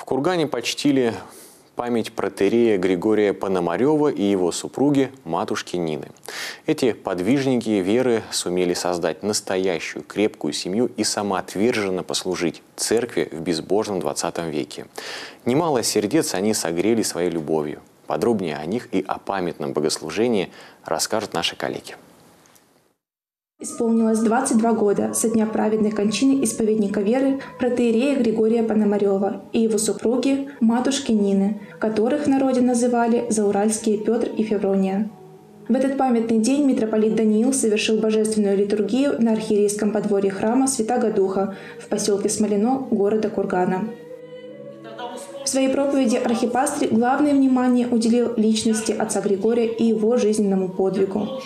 Кургане почтили память протоиерея Григория Пономарева и его супруги, матушки Нины. Эти подвижники веры сумели создать настоящую крепкую семью и самоотверженно послужить церкви в безбожном 20 веке. Немало сердец они согрели своей любовью. Подробнее о них и о памятном богослужении расскажут наши коллеги. Исполнилось 22 года со дня праведной кончины исповедника веры протоиерея Григория Пономарева и его супруги, матушки Нины, которых в народе называли зауральские Петр и Феврония. В этот памятный день митрополит Даниил совершил божественную литургию на архиерейском подворье храма Святаго Духа в поселке Смолино города Кургана. В своей проповеди архипастырь главное внимание уделил личности отца Григория и его жизненному подвигу.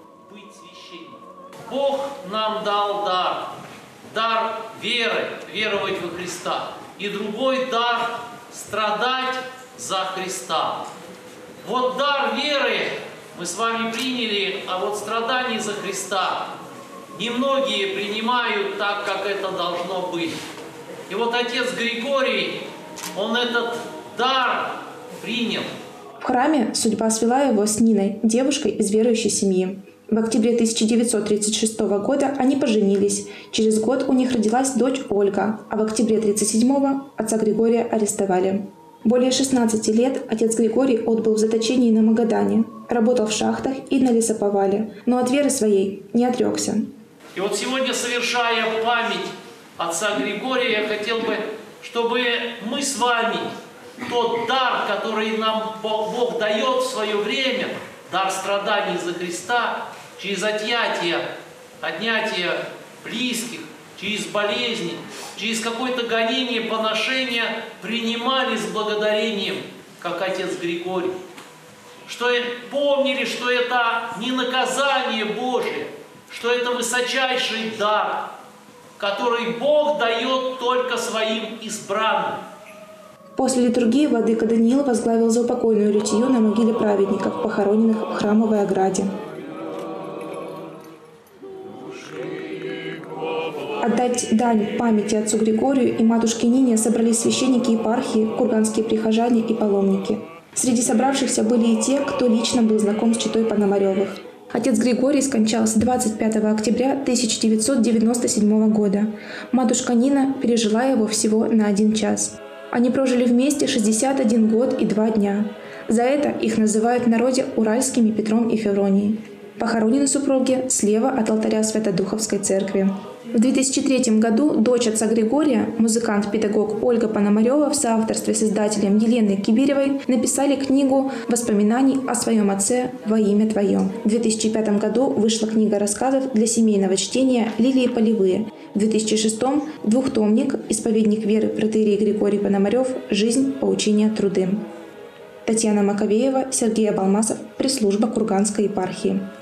Бог нам дал дар веры, веровать во Христа, и другой дар – страдать за Христа. Вот дар веры мы с вами приняли, а вот страдание за Христа немногие принимают так, как это должно быть. И вот отец Григорий, он этот дар принял. В храме судьба свела его с Ниной, девушкой из верующей семьи. В октябре 1936 года они поженились. Через год у них родилась дочь Ольга, а в октябре 1937 отца Григория арестовали. Более 16 лет отец Григорий отбыл в заточении на Магадане, работал в шахтах и на лесоповале, но от веры своей не отрекся. И вот сегодня, совершая память отца Григория, я хотел бы, чтобы мы с вами тот дар, который нам Бог дает в свое время, дар страданий за Христа, через отнятие близких, через болезни, через какое-то гонение, поношение принимали с благодарением, как отец Григорий. Что помнили, что это не наказание Божие, что это высочайший дар, который Бог дает только своим избранным. После литургии владыка Даниил возглавил заупокойную литию на могиле праведников, похороненных в храмовой ограде. Отдать дань памяти отцу Григорию и матушке Нине собрались священники епархии, курганские прихожане и паломники. Среди собравшихся были и те, кто лично был знаком с четой Пономаревых. Отец Григорий скончался 25 октября 1997 года. Матушка Нина пережила его всего на 1 час. Они прожили вместе 61 год и 2 дня. За это их называют в народе уральскими Петром и Февронией. Похоронены супруги слева от алтаря Свято-Духовской церкви. В 2003 году дочь отца Григория, музыкант-педагог Ольга Пономарева в соавторстве с издателем Еленой Кибиревой написали книгу воспоминаний о своем отце «Во имя Твое». В 2005 году вышла книга рассказов для семейного чтения «Лилии полевые». В 2006 – двухтомник «Исповедник веры протоиерей Григорий Пономарев. Жизнь, поучения, труды». Татьяна Маковеева, Сергей Абалмасов, пресс-служба Курганской епархии.